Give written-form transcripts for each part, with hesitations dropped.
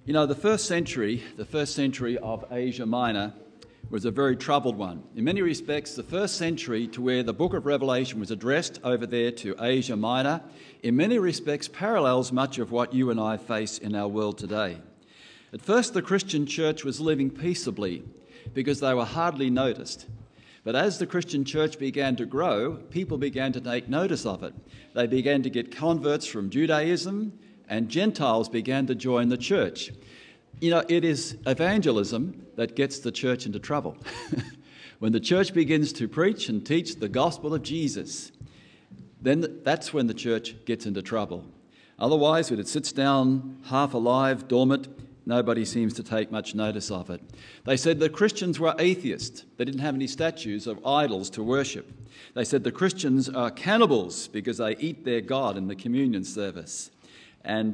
You know, the first century of Asia Minor was a very troubled one. In many respects, the first century to where the book of Revelation was addressed over there to Asia Minor, in many respects parallels much of what you and I face in our world today. At first, the Christian church was living peaceably because they were hardly noticed. But as the Christian church began to grow, people began to take notice of it. They began to get converts from Judaism, and Gentiles began to join the church. You know, it is evangelism that gets the church into trouble. When the church begins to preach and teach the gospel of Jesus, then that's when the church gets into trouble. Otherwise, when it sits down half alive, dormant, nobody seems to take much notice of it. They said the Christians were atheists. They didn't have any statues of idols to worship. They said the Christians are cannibals because they eat their God in the communion service. And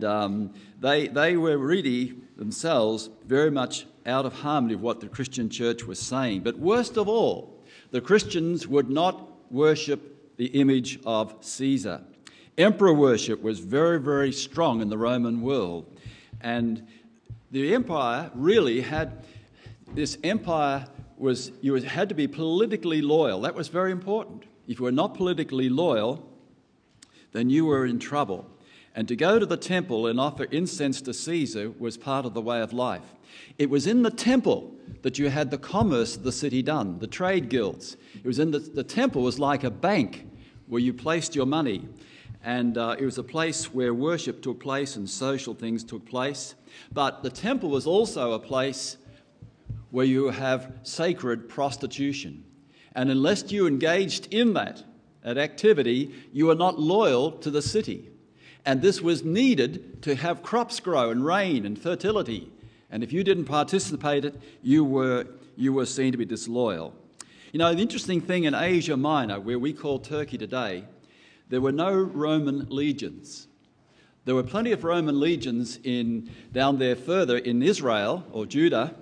they were really themselves very much out of harmony with what the Christian church was saying. But worst of all, the Christians would not worship the image of Caesar. Emperor worship was very, very strong in the Roman world. And the empire really had, this empire was, you had to be politically loyal. That was very important. If you were not politically loyal, then you were in trouble. And to go to the temple and offer incense to Caesar was part of the way of life. It was in the temple that you had the commerce of the city done, the trade guilds. It was in the temple was like a bank where you placed your money. And it was a place where worship took place and social things took place. But the temple was also a place where you have sacred prostitution. And unless you engaged in that activity, you were not loyal to the city. And this was needed to have crops grow and rain and fertility. And if you didn't participate in it, you were seen to be disloyal. You know, the interesting thing in Asia Minor, where we call Turkey today, there were no Roman legions. There were plenty of Roman legions down there further in Israel or Judah,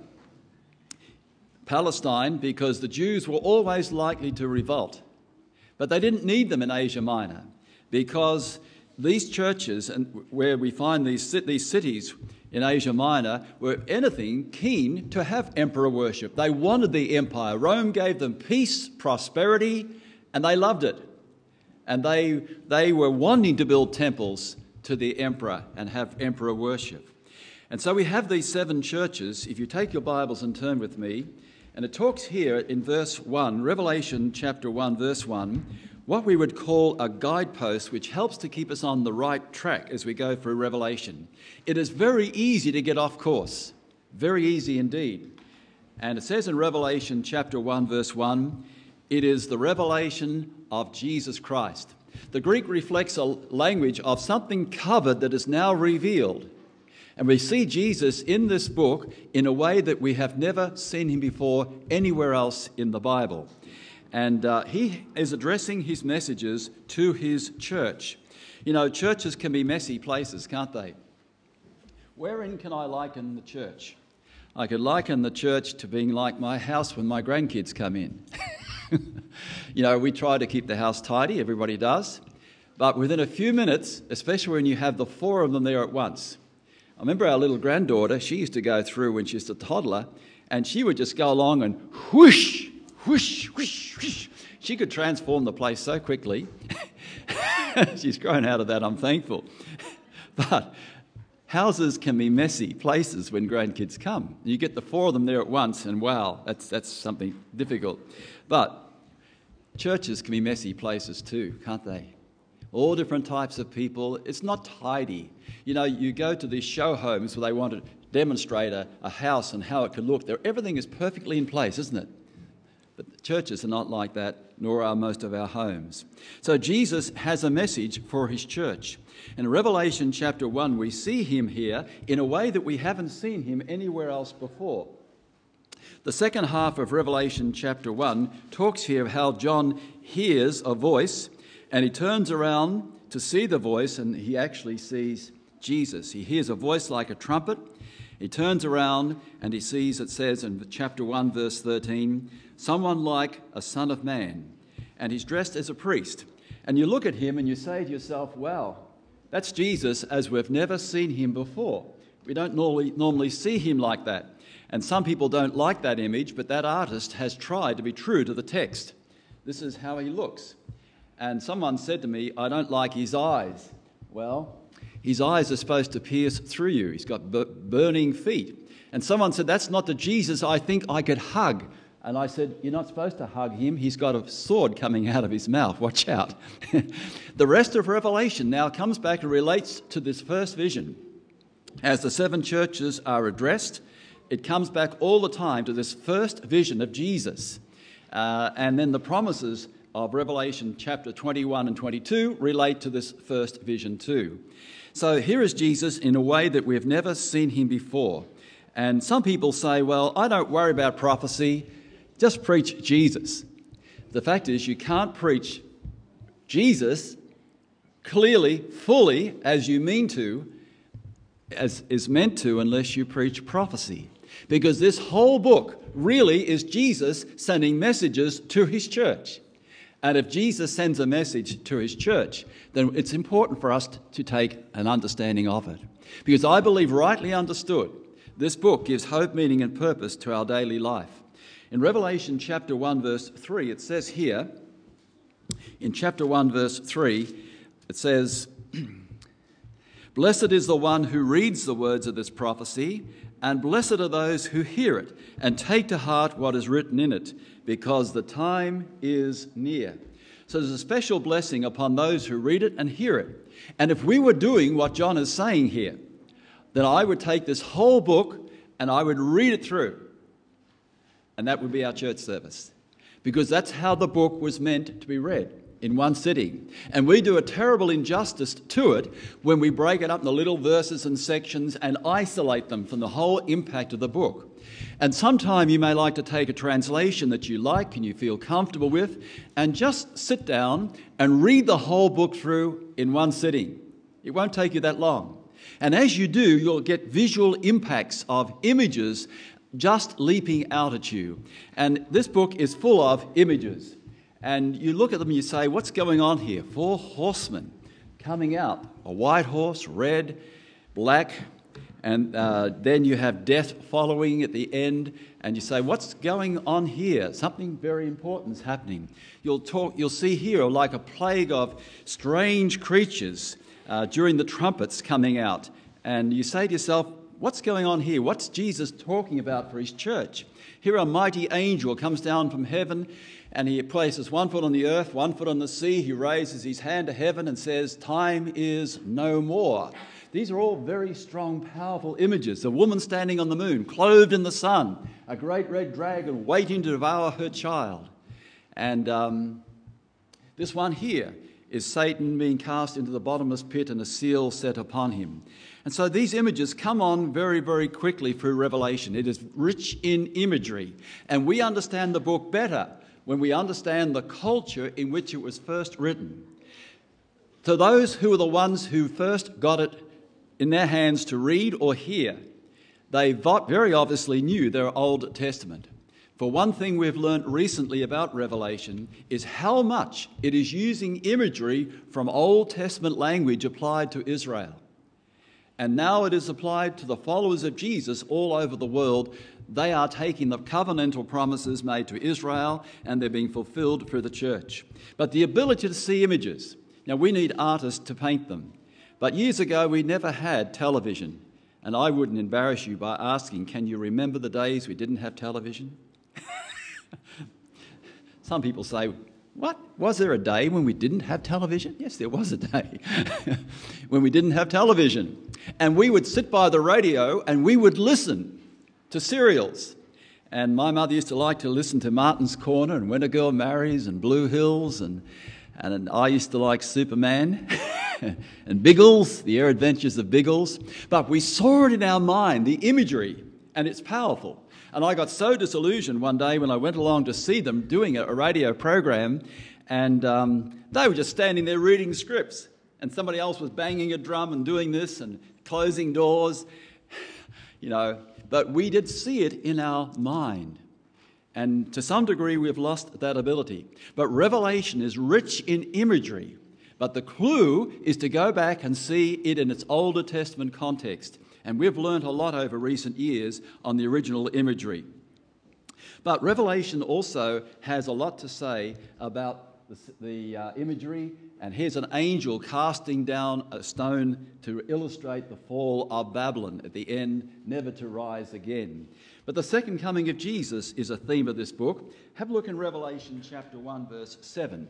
Palestine, because the Jews were always likely to revolt. But they didn't need them in Asia Minor because these churches, and where we find these cities in Asia Minor, were anything keen to have emperor worship. They wanted the empire. Rome gave them peace, prosperity, and they loved it. And they were wanting to build temples to the emperor and have emperor worship. And so we have these 7 churches. If you take your Bibles and turn with me, and it talks here in verse 1, Revelation chapter 1, verse 1, what we would call a guidepost which helps to keep us on the right track as we go through Revelation. It is very easy to get off course, very easy indeed. And it says in Revelation chapter 1, verse 1, it is the revelation of Jesus Christ. The Greek reflects a language of something covered that is now revealed. And we see Jesus in this book in a way that we have never seen him before anywhere else in the Bible. And he is addressing his messages to his church. You know, churches can be messy places, can't they? Wherein can I liken the church? I could liken the church to being like my house when my grandkids come in. You know, we try to keep the house tidy, everybody does. But within a few minutes, especially when you have the 4 of them there at once. I remember our little granddaughter, she used to go through when she was a toddler, and she would just go along and whoosh, whoosh, whoosh, whoosh. She could transform the place so quickly. She's grown out of that, I'm thankful. But houses can be messy places when grandkids come. You get the 4 of them there at once, and wow, that's something difficult. But churches can be messy places too, can't they? All different types of people. It's not tidy. You know, you go to these show homes where they want to demonstrate a house and how it could look. Everything is perfectly in place, isn't it? But churches are not like that, nor are most of our homes. So Jesus has a message for his church. In Revelation chapter 1, we see him here in a way that we haven't seen him anywhere else before. The second half of Revelation chapter 1 talks here of how John hears a voice and he turns around to see the voice and he actually sees Jesus. He hears a voice like a trumpet. He turns around and he sees, it says in chapter 1, verse 13, someone like a son of man. And he's dressed as a priest. And you look at him and you say to yourself, wow, that's Jesus as we've never seen him before. We don't normally see him like that. And some people don't like that image, but that artist has tried to be true to the text. This is how he looks. And someone said to me, I don't like his eyes. Well, his eyes are supposed to pierce through you. He's got burning feet. And someone said, that's not the Jesus I think I could hug. And I said, you're not supposed to hug him. He's got a sword coming out of his mouth. Watch out. The rest of Revelation now comes back and relates to this first vision. As the 7 churches are addressed, it comes back all the time to this first vision of Jesus. And then the promises of Revelation chapter 21 and 22 relate to this first vision too. So here is Jesus in a way that we've never seen him before. And some people say, well, I don't worry about prophecy, just preach Jesus. The fact is, you can't preach Jesus clearly, fully, as you mean to, as is meant to, unless you preach prophecy. Because this whole book really is Jesus sending messages to his church. And if Jesus sends a message to his church, then it's important for us to take an understanding of it. Because I believe, rightly understood, this book gives hope, meaning and purpose to our daily life. In Revelation chapter 1 verse 3, it says here, in chapter 1 verse 3, it says, Blessed is the one who reads the words of this prophecy, and blessed are those who hear it and take to heart what is written in it, because the time is near. So there's a special blessing upon those who read it and hear it. And if we were doing what John is saying here, then I would take this whole book and I would read it through. And that would be our church service. Because that's how the book was meant to be read, in one sitting. And we do a terrible injustice to it when we break it up into little verses and sections and isolate them from the whole impact of the book. And sometime you may like to take a translation that you like and you feel comfortable with and just sit down and read the whole book through in one sitting. It won't take you that long. And as you do, you'll get visual impacts of images just leaping out at you. And this book is full of images. And you look at them and you say, what's going on here? 4 horsemen coming out. A white horse, red, black, and then you have death following at the end. And you say, what's going on here? Something very important is happening. You'll see here like a plague of strange creatures during the trumpets coming out. And you say to yourself, what's going on here? What's Jesus talking about for his church? Here a mighty angel comes down from heaven and he places 1 foot on the earth, 1 foot on the sea. He raises his hand to heaven and says, time is no more. These are all very strong, powerful images. A woman standing on the moon, clothed in the sun, a great red dragon waiting to devour her child. And this one here is Satan being cast into the bottomless pit and a seal set upon him. And so these images come on very, very quickly through Revelation. It is rich in imagery. And we understand the book better when we understand the culture in which it was first written. To those who were the ones who first got it in their hands to read or hear, they very obviously knew their Old Testament. For one thing we've learnt recently about Revelation is how much it is using imagery from Old Testament language applied to Israel. And now it is applied to the followers of Jesus all over the world. They are taking the covenantal promises made to Israel and they're being fulfilled through the church. But the ability to see images, now we need artists to paint them. But years ago we never had television. And I wouldn't embarrass you by asking, can you remember the days we didn't have television? Some people say, what? Was there a day when we didn't have television? Yes, there was a day when we didn't have television. And we would sit by the radio and we would listen to serials. And my mother used to like to listen to Martin's Corner and When a Girl Marries and Blue Hills. And I used to like Superman and Biggles, The Air Adventures of Biggles. But we saw it in our mind, the imagery, and it's powerful. And I got so disillusioned one day when I went along to see them doing a radio program, and they were just standing there reading scripts, and somebody else was banging a drum and doing this and closing doors, But we did see it in our mind. And to some degree, we've lost that ability. But Revelation is rich in imagery. But the clue is to go back and see it in its Older Testament context. And we've learnt a lot over recent years on the original imagery. But Revelation also has a lot to say about the imagery, and here's an angel casting down a stone to illustrate the fall of Babylon at the end, never to rise again. But the second coming of Jesus is a theme of this book. Have a look in Revelation chapter 1, verse 7.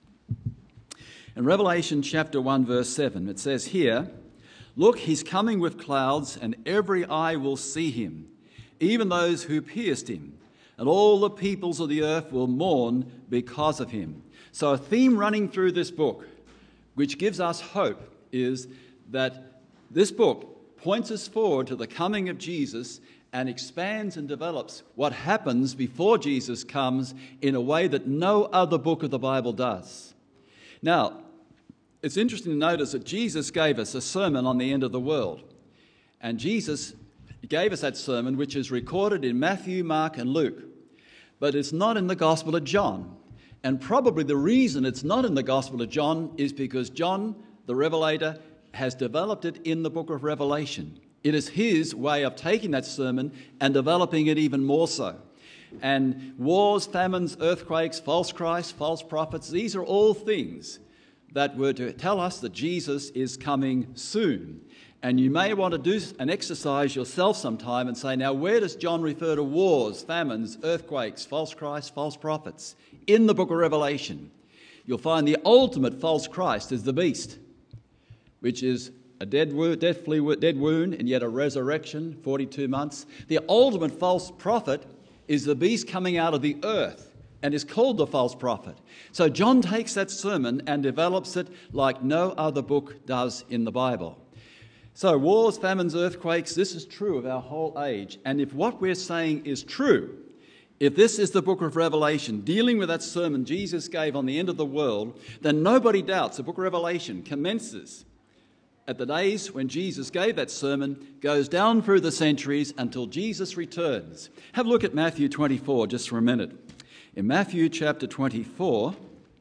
In Revelation chapter 1, verse 7, it says here, "Look, he's coming with clouds, and every eye will see him, even those who pierced him, and all the peoples of the earth will mourn because of him." So a theme running through this book, which gives us hope, is that this book points us forward to the coming of Jesus and expands and develops what happens before Jesus comes in a way that no other book of the Bible does. Now, it's interesting to notice that Jesus gave us a sermon on the end of the world. And Jesus gave us that sermon, which is recorded in Matthew, Mark, and Luke. But it's not in the Gospel of John. And probably the reason it's not in the Gospel of John is because John, the Revelator, has developed it in the book of Revelation. It is his way of taking that sermon and developing it even more so. And wars, famines, earthquakes, false Christs, false prophets, these are all things that were to tell us that Jesus is coming soon. And you may want to do an exercise yourself sometime and say, now, where does John refer to wars, famines, earthquakes, false Christs, false prophets? In the book of Revelation, you'll find the ultimate false Christ is the beast, which is a dead wound and yet a resurrection, 42 months. The ultimate false prophet is the beast coming out of the earth and is called the false prophet. So John takes that sermon and develops it like no other book does in the Bible. So wars, famines, earthquakes, this is true of our whole age. And if what we're saying is true, if this is the book of Revelation dealing with that sermon Jesus gave on the end of the world, then nobody doubts the book of Revelation commences at the days when Jesus gave that sermon, goes down through the centuries until Jesus returns. Have a look at Matthew 24 just for a minute. In Matthew chapter 24,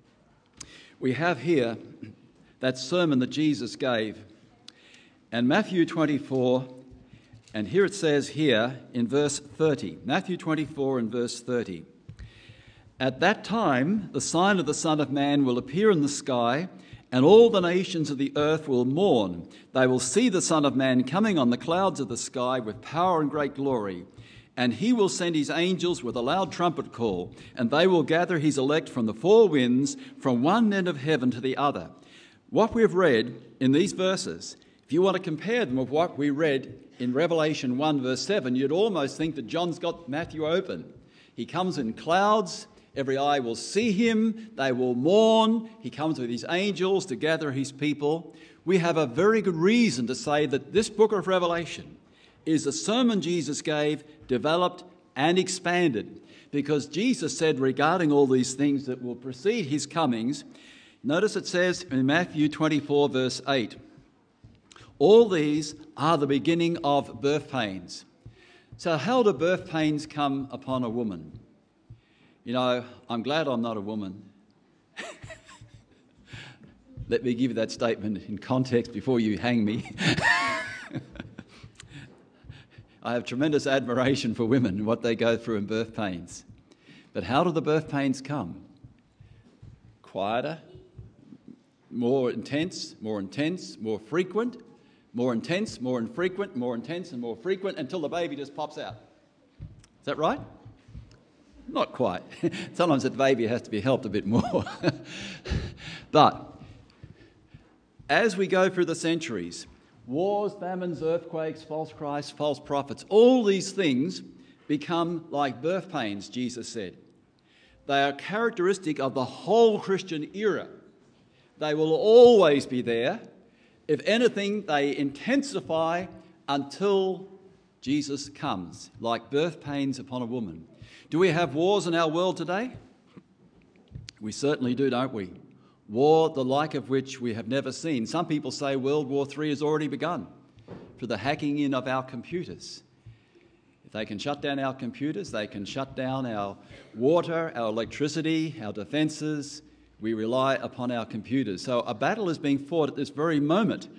we have here that sermon that Jesus gave. And Matthew 24, and here it says here in verse 30, Matthew 24 and verse 30, "At that time the sign of the Son of Man will appear in the sky, and all the nations of the earth will mourn. They will see the Son of Man coming on the clouds of the sky with power and great glory. And he will send his angels with a loud trumpet call, and they will gather his elect from the four winds, from one end of heaven to the other." What we've read in these verses, if you want to compare them with what we read in Revelation 1 verse 7, you'd almost think that John's got Matthew open. He comes in clouds, every eye will see him, they will mourn, he comes with his angels to gather his people. We have a very good reason to say that this book of Revelation is a sermon Jesus gave, developed and expanded, because Jesus said regarding all these things that will precede his comings, notice it says in Matthew 24 verse 8, "All these are the beginning of birth pains." So how do birth pains come upon a woman? You know, I'm glad I'm not a woman. Let me give you that statement in context before you hang me. I have tremendous admiration for women and what they go through in birth pains. But how do the birth pains come? Quieter, more intense, more frequent, more intense, more infrequent, more intense and more frequent until the baby just pops out. Is that right? Not quite. Sometimes the baby has to be helped a bit more. But as we go through the centuries, wars, famines, earthquakes, false Christs, false prophets, all these things become like birth pains, Jesus said. They are characteristic of the whole Christian era. They will always be there. If anything, they intensify until Jesus comes, like birth pains upon a woman. Do we have wars in our world today? We certainly do, don't we? War, the like of which we have never seen. Some people say World War III has already begun through the hacking in of our computers. If they can shut down our computers, they can shut down our water, our electricity, our defences. We rely upon our computers. So a battle is being fought at this very moment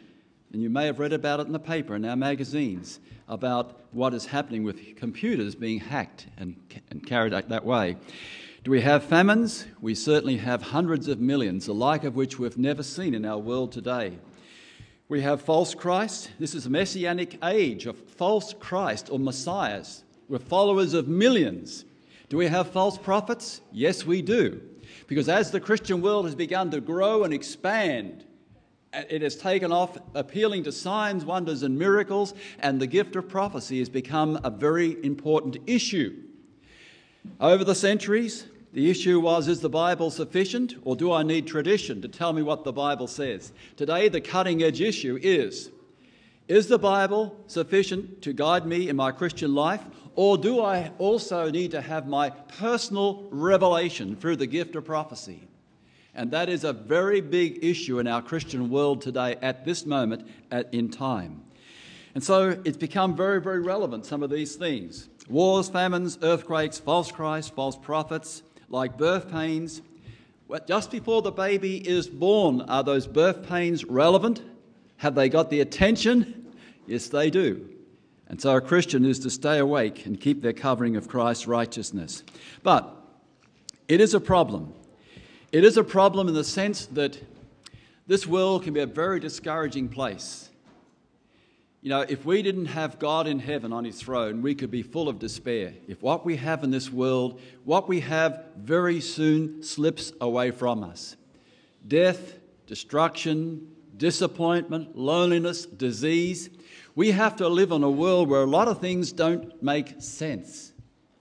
And you may have read about it in the paper, in our magazines, about what is happening with computers being hacked and carried out that way. Do we have famines? We certainly have hundreds of millions, the like of which we've never seen in our world today. We have false Christs. This is a messianic age of false Christ or messiahs. We're followers of millions. Do we have false prophets? Yes, we do. Because as the Christian world has begun to grow and expand, it has taken off appealing to signs, wonders and miracles, and the gift of prophecy has become a very important issue. Over the centuries, the issue was, is the Bible sufficient, or do I need tradition to tell me what the Bible says? Today, the cutting-edge issue is the Bible sufficient to guide me in my Christian life, or do I also need to have my personal revelation through the gift of prophecy? And that is a very big issue in our Christian world today at this moment in time. And so it's become very, very relevant, some of these things. Wars, famines, earthquakes, false Christ, false prophets, like birth pains. Just before the baby is born, are those birth pains relevant? Have they got the attention? Yes, they do. And so a Christian is to stay awake and keep their covering of Christ's righteousness. But it is a problem. It is a problem in the sense that this world can be a very discouraging place. You know, if we didn't have God in heaven on his throne, we could be full of despair. If what we have in this world, what we have very soon slips away from us. Death, destruction, disappointment, loneliness, disease. We have to live in a world where a lot of things don't make sense.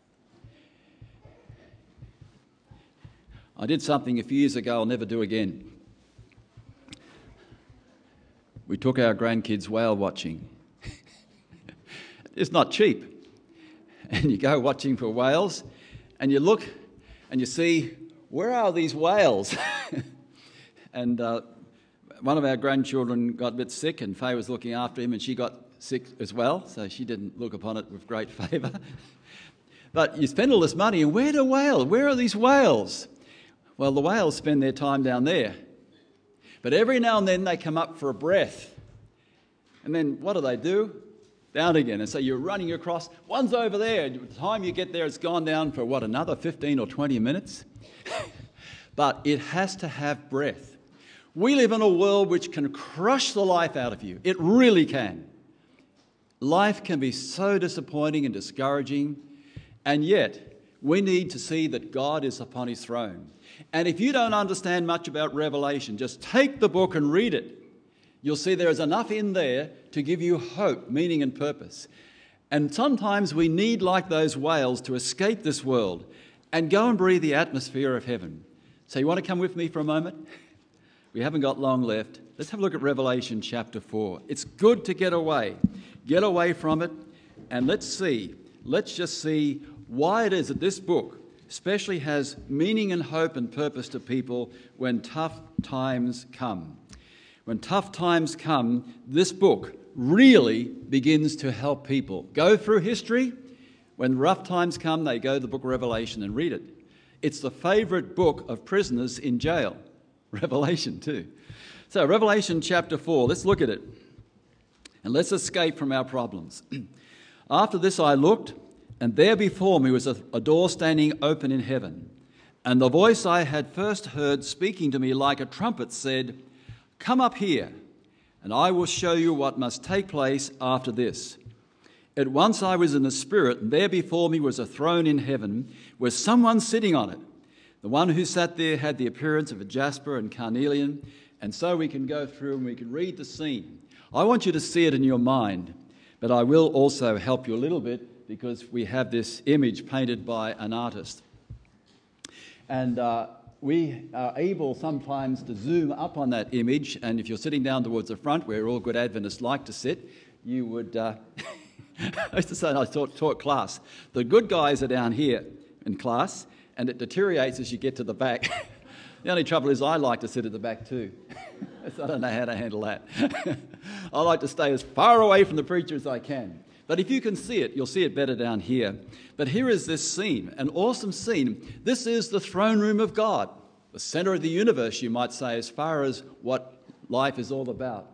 I did something a few years ago I'll never do again. We took our grandkids whale watching. It's not cheap. And you go watching for whales and you look and you see, where are these whales? And one of our grandchildren got a bit sick and Faye was looking after him and she got sick as well, so she didn't look upon it with great favour. But you spend all this money and where are these whales? Well, the whales spend their time down there. But every now and then they come up for a breath. And then what do? Down again. And so you're running across. One's over there. By the time you get there, it's gone down for another 15 or 20 minutes? But it has to have breath. We live in a world which can crush the life out of you. It really can. Life can be so disappointing and discouraging. And yet, we need to see that God is upon his throne. And if you don't understand much about Revelation, just take the book and read it. You'll see there is enough in there to give you hope, meaning and purpose. And sometimes we need, like those whales, to escape this world and go and breathe the atmosphere of heaven. So you want to come with me for a moment? We haven't got long left. Let's have a look at Revelation chapter 4. It's good to get away from it, and let's just see why it is that this book especially has meaning and hope and purpose to people when tough times come. When tough times come, this book really begins to help people. Go through history. When rough times come, they go to the book of Revelation and read it. It's the favourite book of prisoners in jail. Revelation too. So Revelation chapter 4, let's look at it. And let's escape from our problems. After this I looked, and there before me was a door standing open in heaven. And the voice I had first heard speaking to me like a trumpet said, "Come up here, and I will show you what must take place after this." At once I was in the Spirit, and there before me was a throne in heaven, with someone sitting on it. The one who sat there had the appearance of a jasper and carnelian, and so we can go through and we can read the scene. I want you to see it in your mind, but I will also help you a little bit, because we have this image painted by an artist. And we are able sometimes to zoom up on that image, and if you're sitting down towards the front, where all good Adventists like to sit, you would... I used to say, I taught class, the good guys are down here in class, and it deteriorates as you get to the back. The only trouble is I like to sit at the back too. So I don't know how to handle that. I like to stay as far away from the preacher as I can. But if you can see it, you'll see it better down here. But here is this scene, an awesome scene. This is the throne room of God, the centre of the universe, you might say, as far as what life is all about.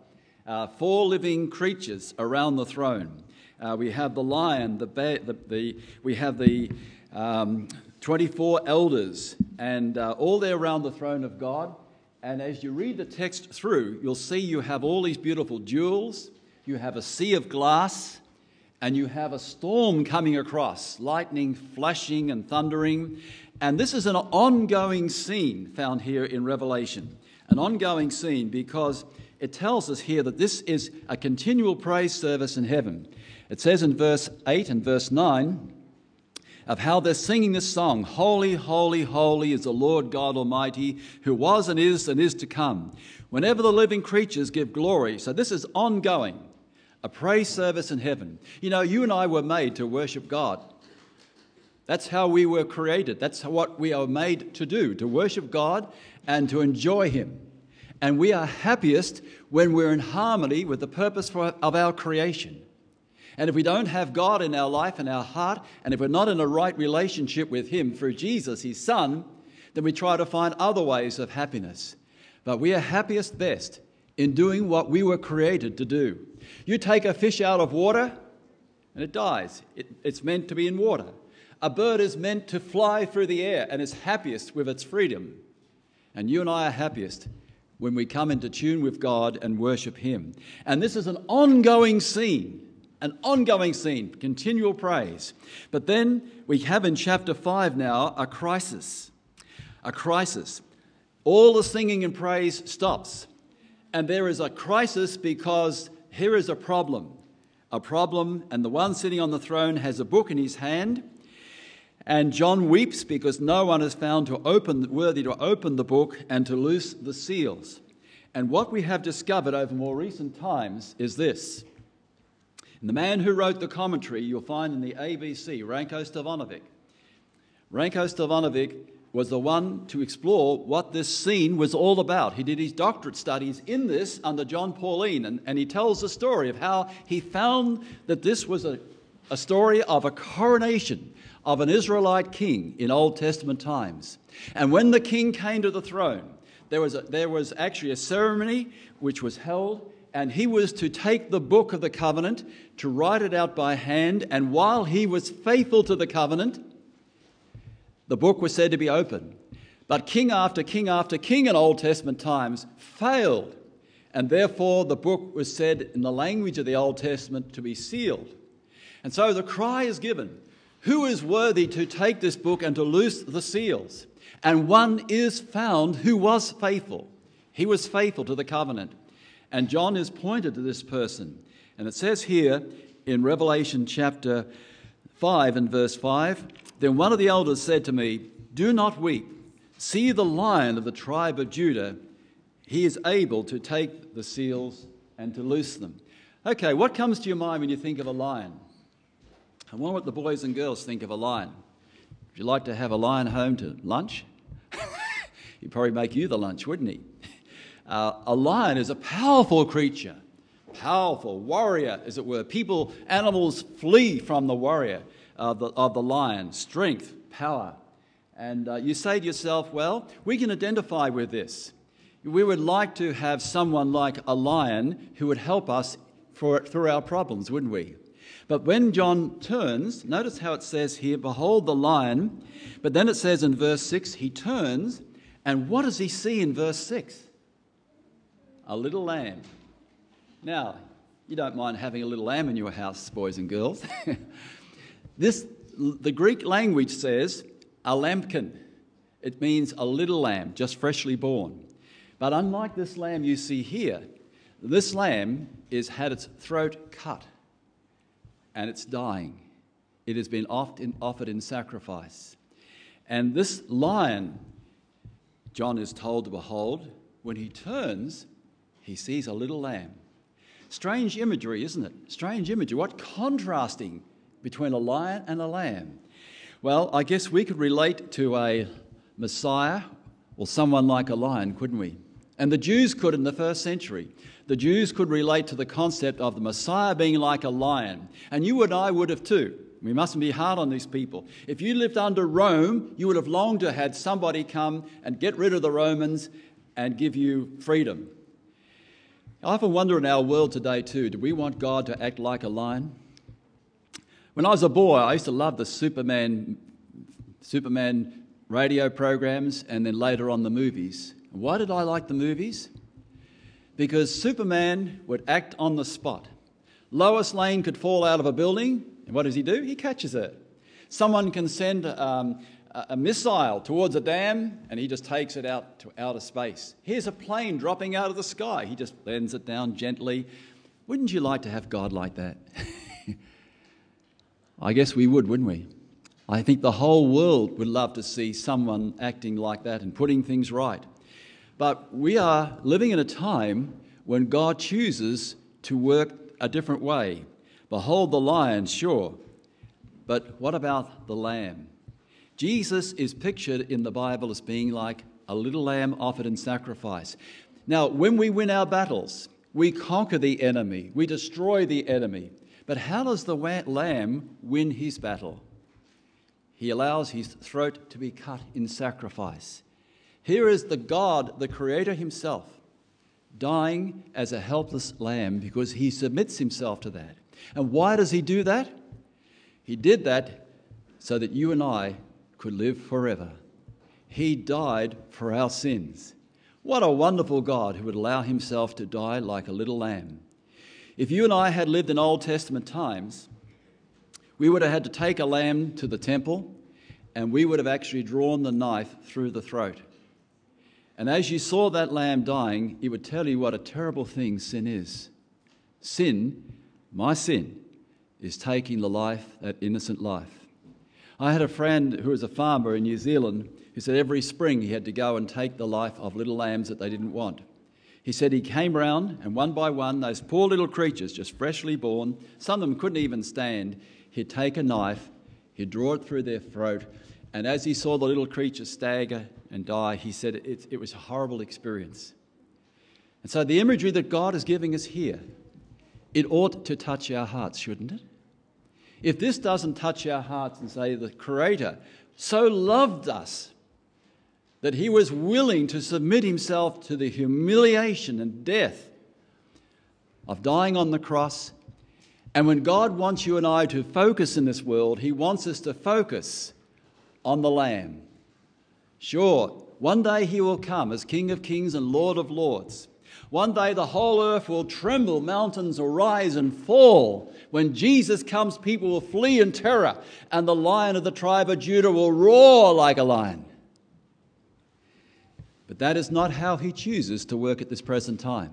4 living creatures around the throne. We have the lion, we have the 24 elders, and all there around the throne of God. And as you read the text through, you'll see you have all these beautiful jewels, you have a sea of glass, and you have a storm coming across, lightning flashing and thundering. And this is an ongoing scene found here in Revelation, an ongoing scene because it tells us here that this is a continual praise service in heaven. It says in verse 8 and verse 9 of how they're singing this song, "Holy, holy, holy is the Lord God Almighty, who was and is to come." Whenever the living creatures give glory. So this is ongoing, a praise service in heaven. You know, you and I were made to worship God. That's how we were created. That's what we are made to do, to worship God and to enjoy Him. And we are happiest when we're in harmony with the purpose of our creation. And if we don't have God in our life and our heart, and if we're not in a right relationship with Him through Jesus, His Son, then we try to find other ways of happiness. But we are happiest best in doing what we were created to do. You take a fish out of water and it dies. It's meant to be in water. A bird is meant to fly through the air and is happiest with its freedom. And you and I are happiest when we come into tune with God and worship Him. And this is an ongoing scene, continual praise. But then we have in chapter 5 now a crisis. All the singing and praise stops. And there is a crisis because here is a problem, and the one sitting on the throne has a book in his hand. And John weeps because no one is found worthy to open the book and to loose the seals. And what we have discovered over more recent times is this. And the man who wrote the commentary you'll find in the ABC, Ranko Stevanovic. Ranko Stevanovic was the one to explore what this scene was all about. He did his doctorate studies in this under John Pauline, and he tells the story of how he found that this was a story of a coronation of an Israelite king in Old Testament times. And when the king came to the throne, there was actually a ceremony which was held, and he was to take the book of the covenant, to write it out by hand, and while he was faithful to the covenant, the book was said to be open. But king after king after king in Old Testament times failed, and therefore the book was said in the language of the Old Testament to be sealed. And so the cry is given, who is worthy to take this book and to loose the seals? And one is found who was faithful. He was faithful to the covenant. And John is pointed to this person. And it says here in Revelation chapter 5 and verse 5, "Then one of the elders said to me, 'Do not weep. See the Lion of the tribe of Judah. He is able to take the seals and to loose them.'" Okay, what comes to your mind when you think of a lion? I wonder what the boys and girls think of a lion. Would you like to have a lion home to lunch? He'd probably make you the lunch, wouldn't he? A lion is a powerful creature, powerful warrior, as it were. Animals flee from the warrior of the lion, strength, power. And you say to yourself, well, we can identify with this. We would like to have someone like a lion who would help us through our problems, wouldn't we? But when John turns, notice how it says here, "Behold the lion," but then it says in verse 6, he turns, and what does he see in verse 6? A little lamb. Now, you don't mind having a little lamb in your house, boys and girls. The Greek language says a lambkin. It means a little lamb, just freshly born. But unlike this lamb you see here, this lamb had its throat cut. And it's dying. It has been offered in sacrifice. And this lion, John is told to behold, when he turns, he sees a little lamb. Strange imagery, isn't it? Strange imagery. What contrasting between a lion and a lamb. Well, I guess we could relate to a Messiah or someone like a lion, couldn't we? And the Jews could in the first century. The Jews could relate to the concept of the Messiah being like a lion. And you and I would have too. We mustn't be hard on these people. If you lived under Rome, you would have longed to have had somebody come and get rid of the Romans and give you freedom. I often wonder in our world today too, do we want God to act like a lion? When I was a boy, I used to love the Superman radio programs and then later on the movies. Why did I like the movies? Because Superman would act on the spot. Lois Lane could fall out of a building, and what does he do? He catches her. Someone can send a missile towards a dam, and he just takes it out to outer space. Here's a plane dropping out of the sky. He just lands it down gently. Wouldn't you like to have God like that? I guess we would, wouldn't we? I think the whole world would love to see someone acting like that and putting things right. But we are living in a time when God chooses to work a different way. Behold the lion, sure, but what about the lamb? Jesus is pictured in the Bible as being like a little lamb offered in sacrifice. Now, when we win our battles, we conquer the enemy, we destroy the enemy. But how does the lamb win his battle? He allows his throat to be cut in sacrifice. Here is the God, the Creator himself, dying as a helpless lamb because he submits himself to that. And why does he do that? He did that so that you and I could live forever. He died for our sins. What a wonderful God who would allow himself to die like a little lamb. If you and I had lived in Old Testament times, we would have had to take a lamb to the temple and we would have actually drawn the knife through the throat. And as you saw that lamb dying, it would tell you what a terrible thing sin is. Sin, my sin, is taking the life, that innocent life. I had a friend who was a farmer in New Zealand who said every spring he had to go and take the life of little lambs that they didn't want. He said he came round and one by one, those poor little creatures, just freshly born, some of them couldn't even stand, he'd take a knife, he'd draw it through their throat, and as he saw the little creatures stagger and die, he said it was a horrible experience. And so the imagery that God is giving us here, it ought to touch our hearts, shouldn't it? If this doesn't touch our hearts and say the Creator so loved us that he was willing to submit himself to the humiliation and death of dying on the cross. And when God wants you and I to focus in this world, he wants us to focus on the Lamb. Sure, one day he will come as King of Kings and Lord of Lords. One day the whole earth will tremble, mountains will rise and fall. When Jesus comes, people will flee in terror, and the Lion of the tribe of Judah will roar like a lion. But that is not how he chooses to work at this present time.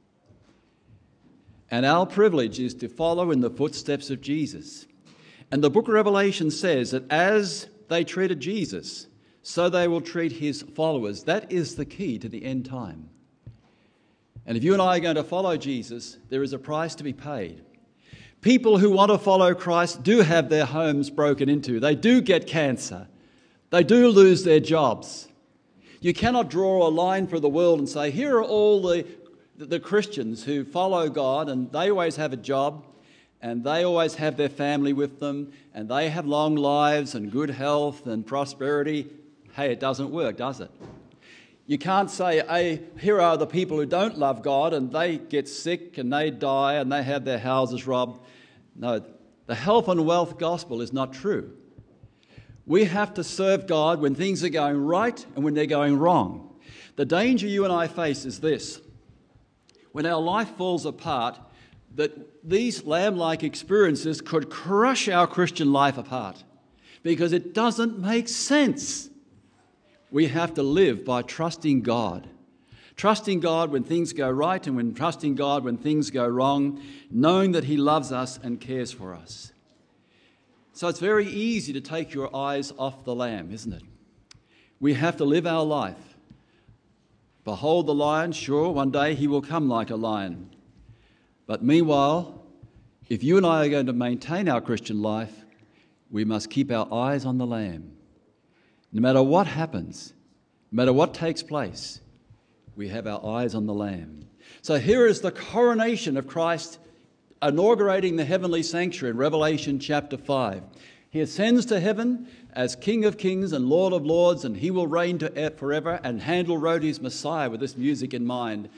And our privilege is to follow in the footsteps of Jesus. And the book of Revelation says that as they treated Jesus, so they will treat his followers. That is the key to the end time. And if you and I are going to follow Jesus, there is a price to be paid. People who want to follow Christ do have their homes broken into. They do get cancer. They do lose their jobs. You cannot draw a line for the world and say, here are all the Christians who follow God and they always have a job and they always have their family with them and they have long lives and good health and prosperity. Hey, it doesn't work, does it? You can't say, hey, here are the people who don't love God and they get sick and they die and they have their houses robbed. No, the health and wealth gospel is not true. We have to serve God when things are going right and when they're going wrong. The danger you and I face is this. When our life falls apart, that these lamb-like experiences could crush our Christian life apart because it doesn't make sense. We have to live by trusting God. Trusting God when things go right and when trusting God when things go wrong, knowing that he loves us and cares for us. So it's very easy to take your eyes off the Lamb, isn't it? We have to live our life. Behold the lion, sure, one day he will come like a lion. But meanwhile, if you and I are going to maintain our Christian life, we must keep our eyes on the Lamb. No matter what happens, no matter what takes place, we have our eyes on the Lamb. So here is the coronation of Christ inaugurating the heavenly sanctuary in Revelation chapter 5. He ascends to heaven as King of Kings and Lord of Lords, and he will reign forever. And Handel wrote his Messiah with this music in mind.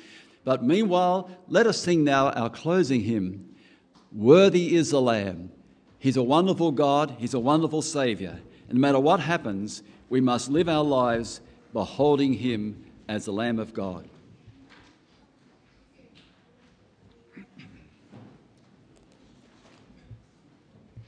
But meanwhile, let us sing now our closing hymn, Worthy is the Lamb. He's a wonderful God, he's a wonderful Saviour. And no matter what happens, we must live our lives beholding him as the Lamb of God.